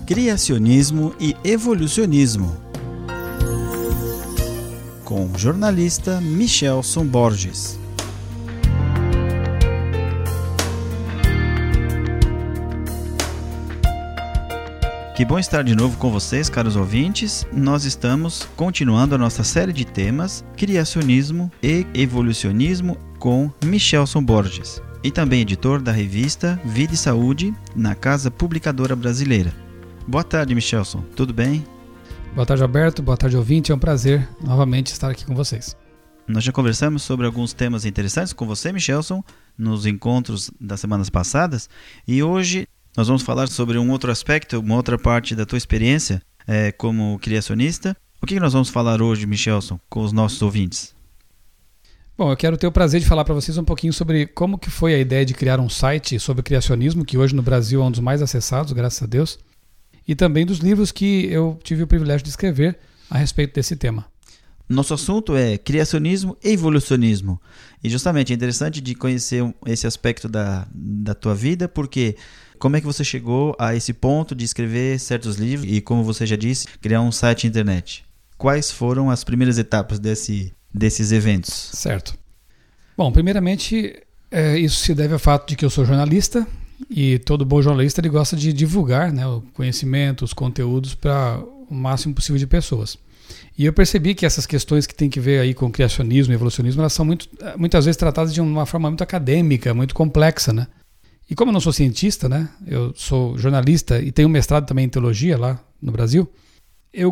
Criacionismo e Evolucionismo, com o jornalista Michelson Borges. Que bom estar de novo com vocês, caros ouvintes. Nós estamos continuando a nossa série de temas Criacionismo e Evolucionismo com Michelson Borges, e também editor da revista Vida e Saúde na Casa Publicadora Brasileira. Boa tarde, Michelson. Tudo bem? Boa tarde, Alberto. Boa tarde, ouvinte. É um prazer novamente estar aqui com vocês. Nós já conversamos sobre alguns temas interessantes com você, Michelson, nos encontros das semanas passadas, e hoje nós vamos falar sobre um outro aspecto, uma outra parte da tua experiência como criacionista. O que nós vamos falar hoje, Michelson, com os nossos ouvintes? Bom, eu quero ter o prazer de falar para vocês um pouquinho sobre como que foi a ideia de criar um site sobre criacionismo, que hoje no Brasil é um dos mais acessados, graças a Deus, e também dos livros que eu tive o privilégio de escrever a respeito desse tema. Nosso assunto é criacionismo e evolucionismo. E justamente é interessante de conhecer esse aspecto da tua vida, porque como é que você chegou a esse ponto de escrever certos livros e, como você já disse, criar um site internet? Quais foram as primeiras etapas desses eventos? Certo. Bom, primeiramente, isso se deve ao fato de que eu sou jornalista, e todo bom jornalista ele gosta de divulgar, né, o conhecimento, os conteúdos para o máximo possível de pessoas. E eu percebi que essas questões que tem que ver aí com criacionismo e evolucionismo, elas são muitas vezes tratadas de uma forma muito acadêmica, muito complexa, né? E como eu não sou cientista, né, eu sou jornalista e tenho mestrado também em teologia lá no Brasil, eu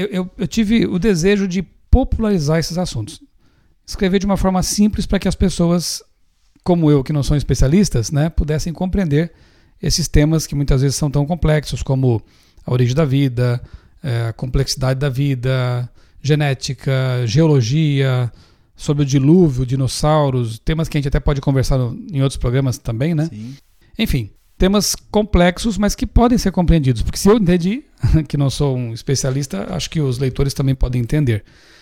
tive o desejo de popularizar esses assuntos. Escrever de uma forma simples para que as pessoas, como eu, que não são especialistas, né, pudessem compreender esses temas que muitas vezes são tão complexos, como a origem da vida, a complexidade da vida, genética, geologia, sobre o dilúvio, dinossauros, temas que a gente até pode conversar em outros programas também, né? Sim. Enfim, temas complexos, mas que podem ser compreendidos, porque se eu entendi, que não sou um especialista, acho que os leitores também podem entender.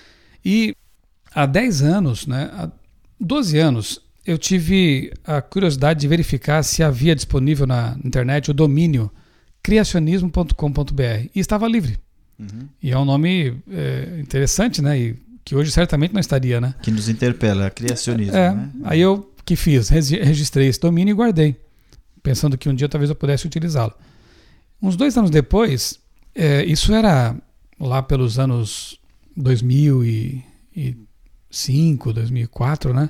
E há 10 anos, né, há 12 anos, eu tive a curiosidade de verificar se havia disponível na internet o domínio criacionismo.com.br, e estava livre. Uhum. E é um nome interessante, né? E que hoje certamente não estaria, né? Que nos interpela, criacionismo. Né? Aí eu que fiz? Registrei esse domínio e guardei, pensando que um dia talvez eu pudesse utilizá-lo. Uns 2 anos depois, isso era lá pelos anos 2005, 2004, né?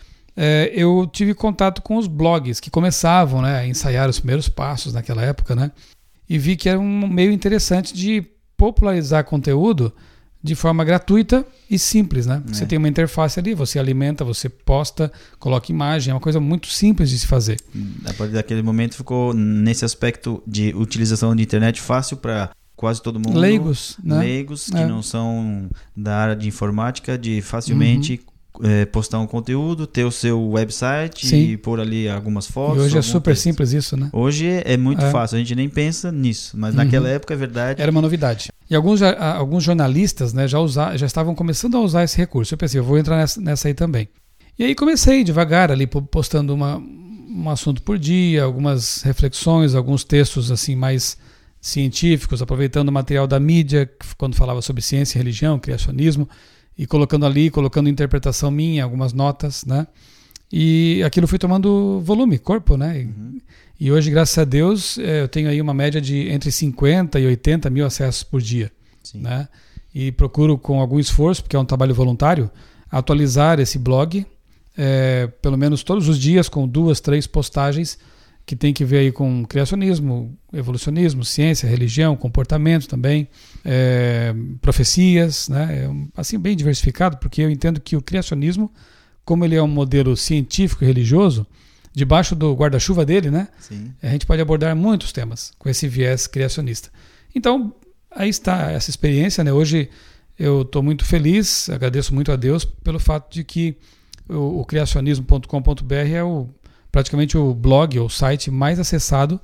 Eu tive contato com os blogs que começavam, né, a ensaiar os primeiros passos naquela época, né? E vi que era um meio interessante de popularizar conteúdo de forma gratuita e simples, né? Você tem uma interface ali, você alimenta, você posta, coloca imagem, é uma coisa muito simples de se fazer. A partir daquele momento ficou nesse aspecto de utilização de internet fácil para quase todo mundo. Leigos, né? Leigos que não são da área de informática, de facilmente postar um conteúdo, ter o seu website. Sim. E pôr ali algumas fotos. E hoje é super simples isso, né? Hoje é muito fácil, a gente nem pensa nisso, mas naquela época é verdade. Era uma novidade. E alguns jornalistas, né, já estavam começando a usar esse recurso. Eu pensei, eu vou entrar nessa aí também. E aí comecei devagar ali, postando um assunto por dia, algumas reflexões, alguns textos assim mais científicos, aproveitando o material da mídia, quando falava sobre ciência, religião, criacionismo, e colocando interpretação minha, algumas notas, né? E aquilo foi tomando volume, corpo, né? E hoje, graças a Deus, eu tenho aí uma média de entre 50 e 80 mil acessos por dia. Sim. Né? E procuro, com algum esforço, porque é um trabalho voluntário, atualizar esse blog, pelo menos todos os dias, com 2, 3 postagens que tem que ver aí com criacionismo, evolucionismo, ciência, religião, comportamento também, profecias, né? Assim, bem diversificado, porque eu entendo que o criacionismo, como ele é um modelo científico e religioso, debaixo do guarda-chuva dele, né? Sim. A gente pode abordar muitos temas com esse viés criacionista. Então, aí está essa experiência, né? Hoje eu estou muito feliz, agradeço muito a Deus pelo fato de que o criacionismo.com.br é praticamente o blog ou site mais acessado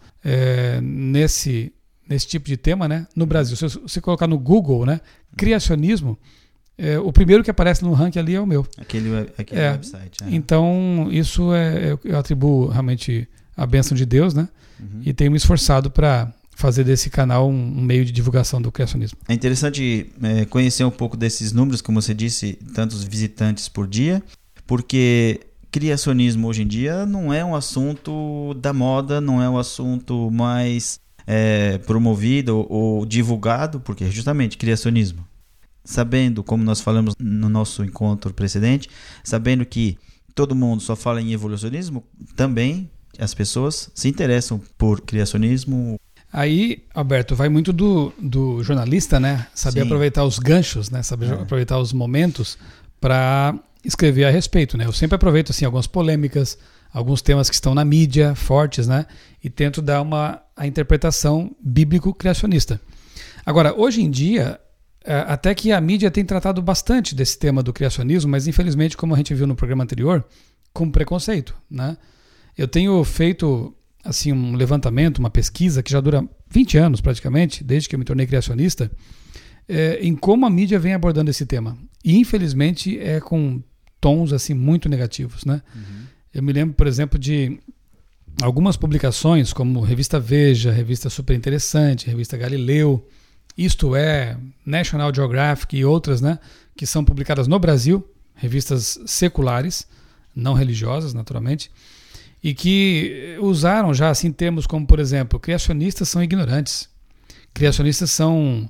nesse tipo de tema, né, no Brasil. Se você colocar no Google, né, criacionismo, o primeiro que aparece no ranking ali é o meu. Aquele website. Então, isso eu atribuo realmente a bênção de Deus, né? E tenho me esforçado para fazer desse canal um meio de divulgação do criacionismo. É interessante conhecer um pouco desses números, como você disse, tantos visitantes por dia, porque criacionismo hoje em dia não é um assunto da moda, não é um assunto mais promovido ou divulgado, porque justamente criacionismo, sabendo, como nós falamos no nosso encontro precedente, sabendo que todo mundo só fala em evolucionismo, também as pessoas se interessam por criacionismo. Aí, Alberto, vai muito do jornalista, né? Saber aproveitar os ganchos, né? Saber aproveitar os momentos para escrever a respeito, né? Eu sempre aproveito assim algumas polêmicas, alguns temas que estão na mídia fortes, né? E tento dar a interpretação bíblico-criacionista. Agora, hoje em dia, até que a mídia tem tratado bastante desse tema do criacionismo, mas infelizmente, como a gente viu no programa anterior, com preconceito, né? Eu tenho feito assim um levantamento, uma pesquisa que já dura 20 anos praticamente, desde que eu me tornei criacionista, em como a mídia vem abordando esse tema. E infelizmente é com tons assim muito negativos, né? Uhum. Eu me lembro, por exemplo, de algumas publicações como Revista Veja, Revista Super Interessante, Revista Galileu, Isto É, National Geographic e outras, né, que são publicadas no Brasil, revistas seculares, não religiosas, naturalmente, e que usaram já assim termos como, por exemplo, criacionistas são ignorantes, criacionistas são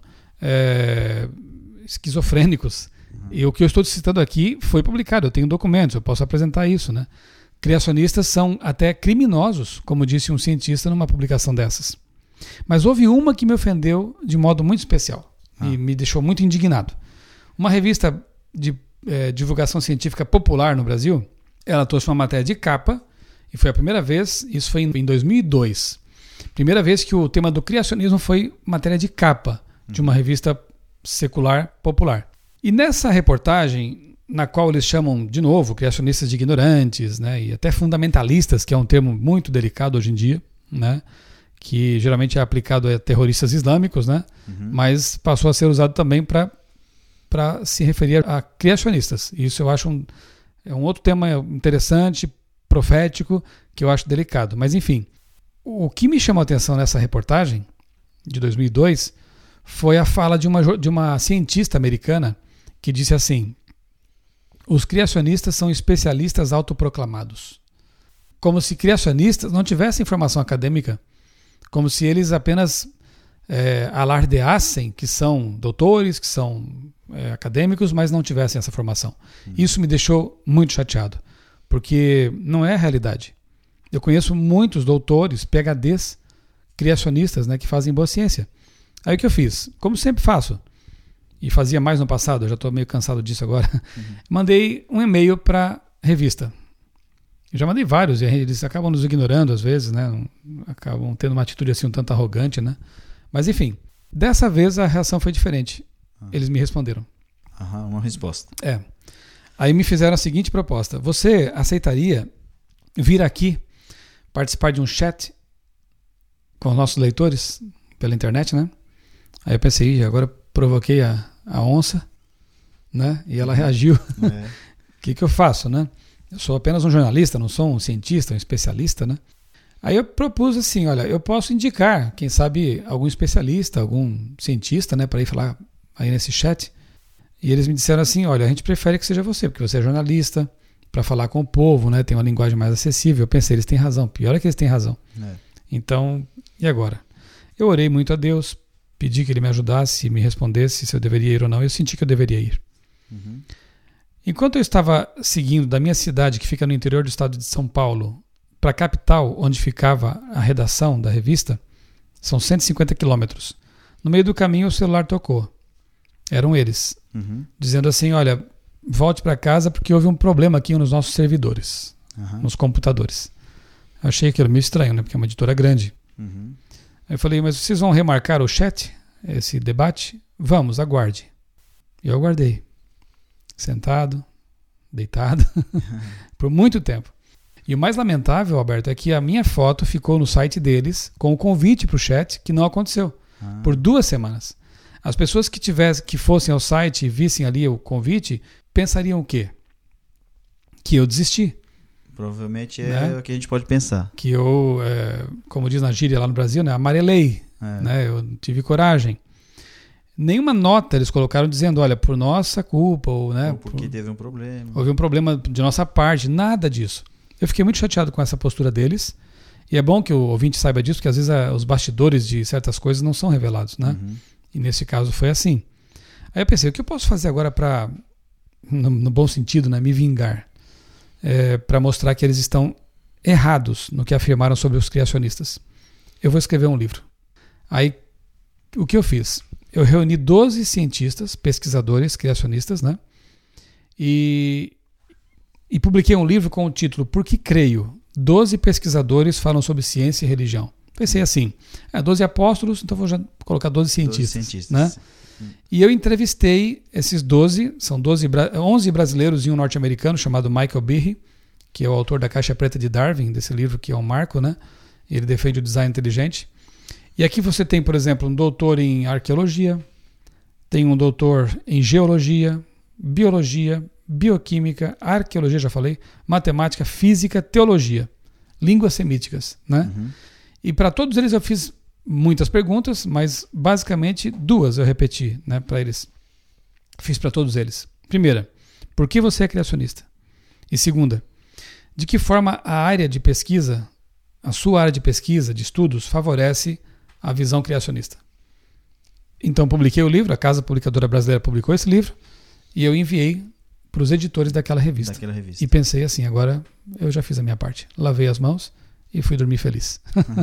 esquizofrênicos. E o que eu estou citando aqui foi publicado, eu tenho documentos, eu posso apresentar isso, né? Criacionistas são até criminosos, como disse um cientista numa publicação dessas. Mas houve uma que me ofendeu de modo muito especial e me deixou muito indignado. Uma revista de divulgação científica popular no Brasil, ela trouxe uma matéria de capa e foi a primeira vez, isso foi em 2002, primeira vez que o tema do criacionismo foi matéria de capa de uma revista secular popular. E nessa reportagem, na qual eles chamam, de novo, criacionistas de ignorantes, né, e até fundamentalistas, que é um termo muito delicado hoje em dia, né, que geralmente é aplicado a terroristas islâmicos, né, mas passou a ser usado também para se referir a criacionistas. Isso eu acho um outro tema interessante, profético, que eu acho delicado. Mas enfim, o que me chamou a atenção nessa reportagem, de 2002, foi a fala de uma cientista americana que disse assim: os criacionistas são especialistas autoproclamados. Como se criacionistas não tivessem formação acadêmica, como se eles apenas alardeassem que são doutores, que são acadêmicos, mas não tivessem essa formação. Isso me deixou muito chateado, porque não é a realidade. Eu conheço muitos doutores, PhDs, criacionistas, né, que fazem boa ciência. Aí o que eu fiz? Como sempre faço, e fazia mais no passado, eu já estou meio cansado disso agora, mandei um e-mail para a revista. Eu já mandei vários, e eles acabam nos ignorando às vezes, né? Acabam tendo uma atitude assim um tanto arrogante, né? Mas enfim, dessa vez a reação foi diferente. Eles me responderam. Uma resposta. Aí me fizeram a seguinte proposta: você aceitaria vir aqui participar de um chat com os nossos leitores pela internet, né? Aí eu pensei, agora provoquei a onça, né? E ela reagiu. O que eu faço, né? Eu sou apenas um jornalista, não sou um cientista, um especialista, né? Aí eu propus assim, olha, eu posso indicar, quem sabe, algum especialista, algum cientista, né, para ir falar aí nesse chat. E eles me disseram assim, olha, a gente prefere que seja você, porque você é jornalista, para falar com o povo, né, tem uma linguagem mais acessível. Eu pensei, eles têm razão, pior é que eles têm razão. Então, e agora? Eu orei muito a Deus, pedi que ele me ajudasse, me respondesse se eu deveria ir ou não. Eu senti que eu deveria ir. Enquanto eu estava seguindo da minha cidade, que fica no interior do estado de São Paulo, para a capital, onde ficava a redação da revista, são 150 quilômetros. No meio do caminho, o celular tocou. Eram eles, dizendo assim, olha, volte para casa porque houve um problema aqui nos nossos servidores, nos computadores. Eu achei aquilo meio estranho, né, porque é uma editora grande. Aí eu falei, mas vocês vão remarcar o chat, esse debate? Vamos, aguarde. E eu aguardei. Sentado, deitado, por muito tempo. E o mais lamentável, Alberto, é que a minha foto ficou no site deles com o convite para o chat, que não aconteceu, por 2 semanas. As pessoas que fossem ao site e vissem ali o convite, pensariam o quê? Que eu desisti. Provavelmente é o que a gente pode pensar. Que eu, como diz na gíria lá no Brasil, né, amarelei né? Eu tive coragem. Nenhuma nota eles colocaram dizendo, olha, por nossa culpa, ou, né, ou porque teve um problema. Houve um problema de nossa parte, nada disso. Eu fiquei muito chateado com essa postura deles, e é bom que o ouvinte saiba disso, porque às vezes os bastidores de certas coisas não são revelados, né? E nesse caso foi assim. Aí eu pensei, o que eu posso fazer agora para, no bom sentido, né, me vingar? Para mostrar que eles estão errados no que afirmaram sobre os criacionistas. Eu vou escrever um livro. Aí, o que eu fiz? Eu reuni 12 cientistas, pesquisadores, criacionistas, né? E publiquei um livro com o título Por que Creio? 12 pesquisadores falam sobre ciência e religião. Pensei assim, 12 apóstolos, então vou já colocar 12 cientistas. Né? E eu entrevistei esses 12, são 11 brasileiros e um norte-americano chamado Michael Behe, que é o autor da Caixa Preta de Darwin, desse livro que é um marco, né? Ele defende o design inteligente. E aqui você tem, por exemplo, um doutor em arqueologia, tem um doutor em geologia, biologia, bioquímica, arqueologia, já falei, matemática, física, teologia, línguas semíticas, né? E para todos eles eu fiz muitas perguntas, mas basicamente 2 eu repeti, né, para eles. Fiz para todos eles. Primeira, por que você é criacionista? E segunda, de que forma a área de pesquisa, a sua área de pesquisa, de estudos, favorece a visão criacionista? Então publiquei o livro, a Casa Publicadora Brasileira publicou esse livro, e eu enviei para os editores daquela revista. E pensei assim, agora eu já fiz a minha parte. Lavei as mãos e fui dormir feliz.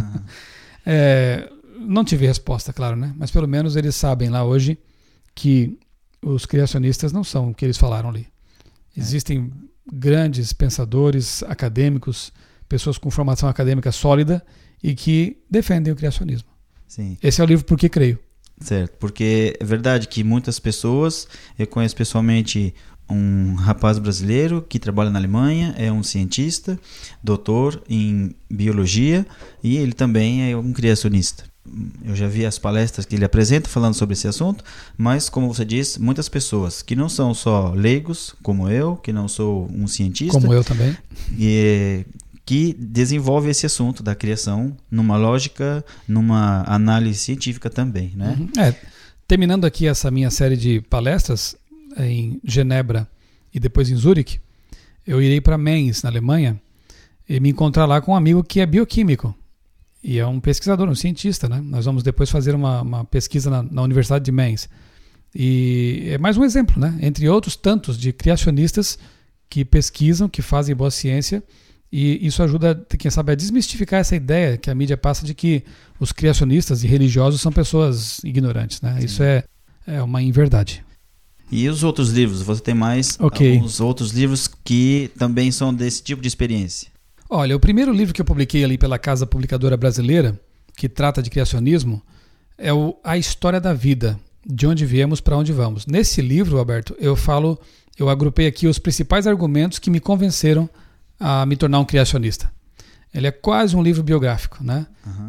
Não tive resposta, claro, né? Mas pelo menos eles sabem lá hoje que os criacionistas não são o que eles falaram ali. Existem grandes pensadores, acadêmicos, pessoas com formação acadêmica sólida e que defendem o criacionismo. Sim. Esse é o livro Por que Creio. Certo, porque é verdade que muitas pessoas, eu conheço pessoalmente um rapaz brasileiro que trabalha na Alemanha, é um cientista, doutor em biologia, e ele também é um criacionista. Eu já vi as palestras que ele apresenta falando sobre esse assunto, mas como você disse, muitas pessoas que não são só leigos, como eu, que não sou um cientista, como eu também, e que desenvolve esse assunto da criação numa lógica, numa análise científica também, né? Terminando aqui essa minha série de palestras em Genebra e depois em Zurique, eu irei para Mainz, na Alemanha, e me encontrar lá com um amigo que é bioquímico e é um pesquisador, um cientista, né? Nós vamos depois fazer uma pesquisa na Universidade de Mainz. E é mais um exemplo, né? Entre outros tantos de criacionistas que pesquisam, que fazem boa ciência, e isso ajuda, quem sabe, a desmistificar essa ideia que a mídia passa de que os criacionistas e religiosos são pessoas ignorantes, né? Sim. Isso é uma inverdade. E os outros livros? Você tem mais alguns outros livros que também são desse tipo de experiência? Olha, o primeiro livro que eu publiquei ali pela Casa Publicadora Brasileira, que trata de criacionismo, é A História da Vida, de onde viemos para onde vamos. Nesse livro, Alberto, eu agrupei aqui os principais argumentos que me convenceram a me tornar um criacionista. Ele é quase um livro biográfico, né?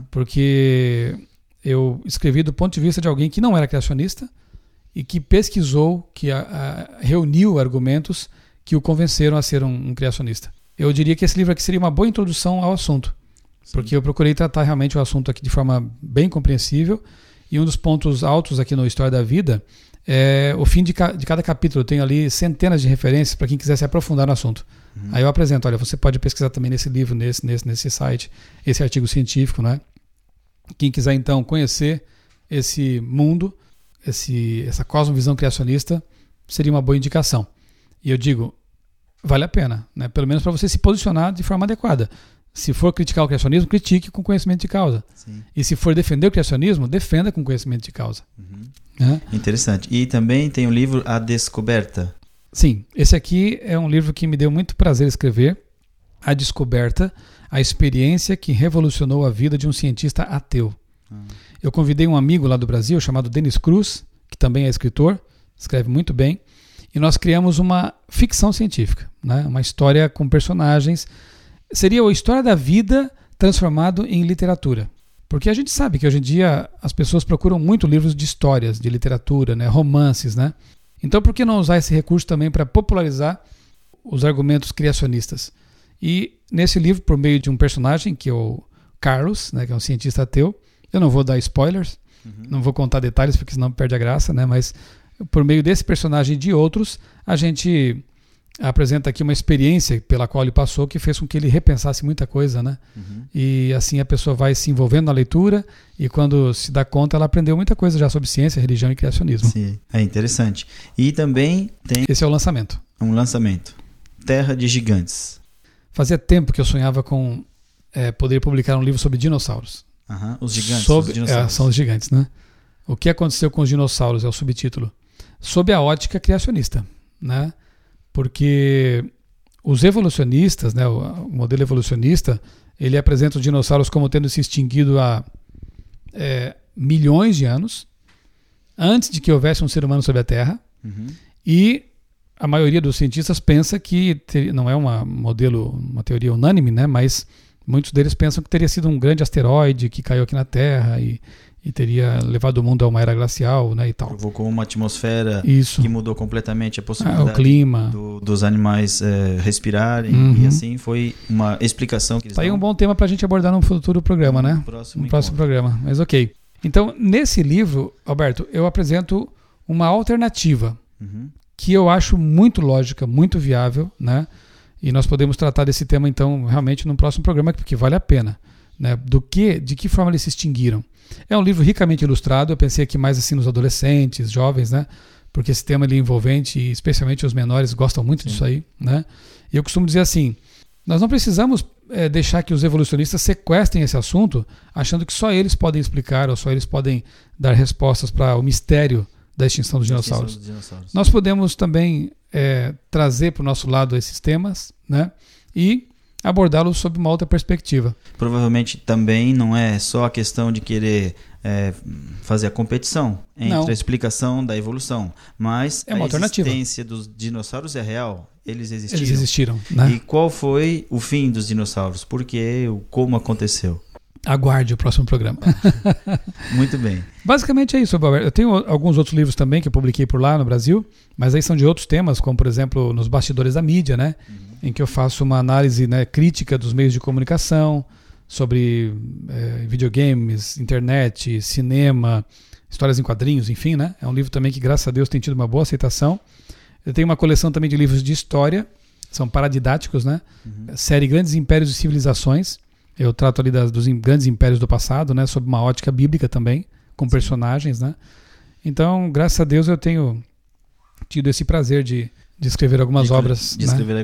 Porque eu escrevi do ponto de vista de alguém que não era criacionista e que pesquisou, que reuniu argumentos que o convenceram a ser um criacionista. Eu diria que esse livro aqui seria uma boa introdução ao assunto. Sim. Porque eu procurei tratar realmente o assunto aqui de forma bem compreensível, e um dos pontos altos aqui no História da Vida é o fim de cada capítulo. Eu tenho ali centenas de referências para quem quiser se aprofundar no assunto. Aí eu apresento, olha, você pode pesquisar também nesse livro, nesse site, esse artigo científico, né? Quem quiser então conhecer esse mundo, essa cosmovisão criacionista, seria uma boa indicação. E eu digo, vale a pena, né? Pelo menos para você se posicionar de forma adequada. Se for criticar o criacionismo, critique com conhecimento de causa. Sim. E se for defender o criacionismo, defenda com conhecimento de causa. Interessante. E também tem o livro A Descoberta. Sim, esse aqui é um livro que me deu muito prazer escrever. A Descoberta, a experiência que revolucionou a vida de um cientista ateu. Eu convidei um amigo lá do Brasil chamado Denis Cruz, que também é escritor, escreve muito bem, e nós criamos uma ficção científica, né? Uma história com personagens. Seria a história da vida transformado em literatura. Porque a gente sabe que hoje em dia as pessoas procuram muito livros de histórias, de literatura, né? Romances, né? Então por que não usar esse recurso também para popularizar os argumentos criacionistas? E nesse livro, por meio de um personagem, que é o Carlos, né? Que é um cientista ateu, Eu não vou dar spoilers, não vou contar detalhes, porque senão perde a graça, né? Mas por meio desse personagem e de outros, a gente apresenta aqui uma experiência pela qual ele passou que fez com que ele repensasse muita coisa, né? E assim a pessoa vai se envolvendo na leitura e quando se dá conta ela aprendeu muita coisa já sobre ciência, religião e criacionismo. Sim, é interessante. E também tem Esse é o lançamento. um lançamento, Terra de Gigantes. Fazia tempo que eu sonhava com poder publicar um livro sobre dinossauros. Os gigantes, Sobre, os dinossauros. são os gigantes, né? O que aconteceu com os dinossauros é o subtítulo. Sob a ótica criacionista, né? Porque os evolucionistas, né, o modelo evolucionista, ele apresenta os dinossauros como tendo se extinguido há milhões de anos, antes de que houvesse um ser humano sobre a Terra, e a maioria dos cientistas pensa que, não é uma teoria unânime, né, mas muitos deles pensam que teria sido um grande asteroide que caiu aqui na Terra e teria levado o mundo a uma era glacial, né, e tal. Provocou uma atmosfera Isso. que mudou completamente a possibilidade o clima. dos animais respirarem, e assim foi uma explicação que eles Tá aí dão um bom tema para a gente abordar num futuro programa, né? no próximo programa, mas ok. Então, nesse livro, Alberto, eu apresento uma alternativa que eu acho muito lógica, muito viável, né? E nós podemos tratar desse tema, então, realmente num próximo programa, porque vale a pena, né? De que forma eles se extinguiram. É um livro ricamente ilustrado, eu pensei aqui mais assim nos adolescentes, jovens, né? Porque esse tema ele é envolvente e especialmente os menores gostam muito disso aí, né? E eu costumo dizer assim, nós não precisamos deixar que os evolucionistas sequestrem esse assunto achando que só eles podem explicar ou só eles podem dar respostas para o mistério da extinção dos dinossauros. Nós podemos também trazer para o nosso lado esses temas, né? E abordá-los sob uma outra perspectiva. Provavelmente também não é só a questão de querer fazer a competição entre a explicação da evolução, mas uma alternativa. Existência dos dinossauros é real. Eles existiram. Eles existiram, né? E qual foi o fim dos dinossauros? Por quê? Como aconteceu? Aguarde o próximo programa. Muito bem. Basicamente é isso, Alberto. Eu tenho alguns outros livros também que eu publiquei por lá no Brasil, mas aí são de outros temas, como por exemplo Nos Bastidores da Mídia, né? Em que eu faço uma análise, né, crítica dos meios de comunicação, sobre videogames, internet, cinema, histórias em quadrinhos, enfim, né? É um livro também que, graças a Deus, tem tido uma boa aceitação. Eu tenho uma coleção também de livros de história, são paradidáticos, né? Série Grandes Impérios e Civilizações. Eu trato ali dos grandes impérios do passado, né? Sob uma ótica bíblica também, com personagens, né? Então, graças a Deus, eu tenho tido esse prazer de escrever algumas obras. De escrever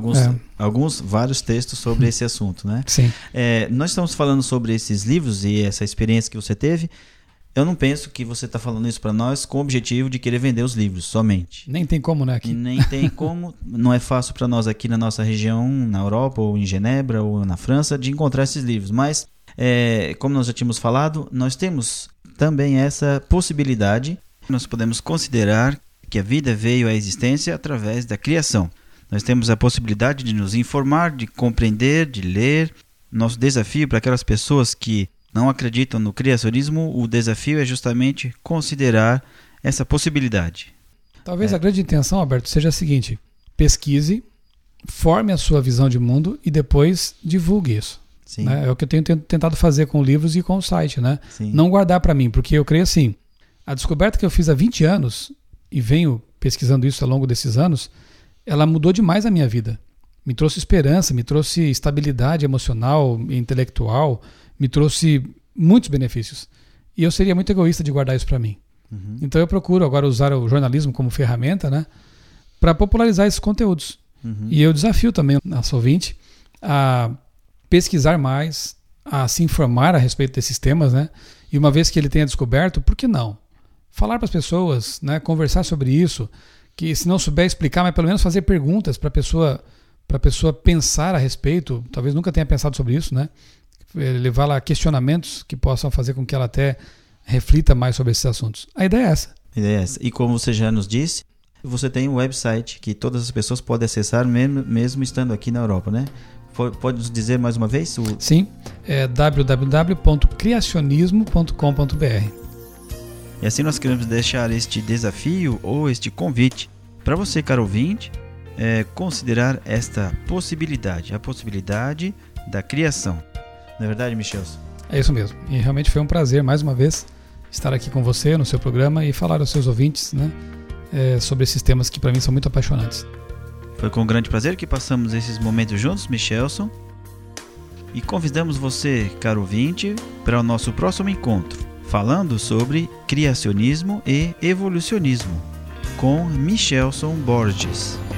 vários textos sobre esse assunto, né? Sim. Nós estamos falando sobre esses livros e essa experiência que você teve. Eu não penso que você está falando isso para nós com o objetivo de querer vender os livros somente. Nem tem como, né? Aqui. Nem tem como. Não é fácil para nós aqui na nossa região, na Europa, ou em Genebra, ou na França, de encontrar esses livros. Mas, como nós já tínhamos falado, nós temos também essa possibilidade. Nós podemos considerar que a vida veio à existência através da criação. Nós temos a possibilidade de nos informar, de compreender, de ler. Nosso desafio para aquelas pessoas que não acreditam no criacionismo, o desafio é justamente considerar essa possibilidade. Talvez a grande intenção, Alberto, seja a seguinte: pesquise, forme a sua visão de mundo e depois divulgue isso. Sim. Né? É o que eu tenho tentado fazer com livros e com o site, né? Sim. Não guardar para mim, porque eu creio assim, a descoberta que eu fiz há 20 anos, e venho pesquisando isso ao longo desses anos, ela mudou demais a minha vida. Me trouxe esperança, me trouxe estabilidade emocional e intelectual, me trouxe muitos benefícios. E eu seria muito egoísta de guardar isso para mim. Então eu procuro agora usar o jornalismo como ferramenta, né, para popularizar esses conteúdos. E eu desafio também o nosso ouvinte a pesquisar mais, a se informar a respeito desses temas, né? E uma vez que ele tenha descoberto, por que não? Falar para as pessoas, né, conversar sobre isso, que se não souber explicar, mas pelo menos fazer perguntas para a pessoa pensar a respeito, talvez nunca tenha pensado sobre isso, né? Levá-la a questionamentos que possam fazer com que ela até reflita mais sobre esses assuntos. A ideia é essa. E como você já nos disse, você tem um website que todas as pessoas podem acessar mesmo estando aqui na Europa, né? Pode nos dizer mais uma vez? Sim, é www.criacionismo.com.br. E assim nós queremos deixar este desafio ou este convite para você, caro ouvinte, considerar esta possibilidade, a possibilidade da criação. Não é verdade, Michel? É isso mesmo. E realmente foi um prazer, mais uma vez, estar aqui com você no seu programa e falar aos seus ouvintes, né, sobre esses temas que para mim são muito apaixonantes. Foi com grande prazer que passamos esses momentos juntos, Michelson. E convidamos você, caro ouvinte, para o nosso próximo encontro, falando sobre criacionismo e evolucionismo, com Michelson Borges.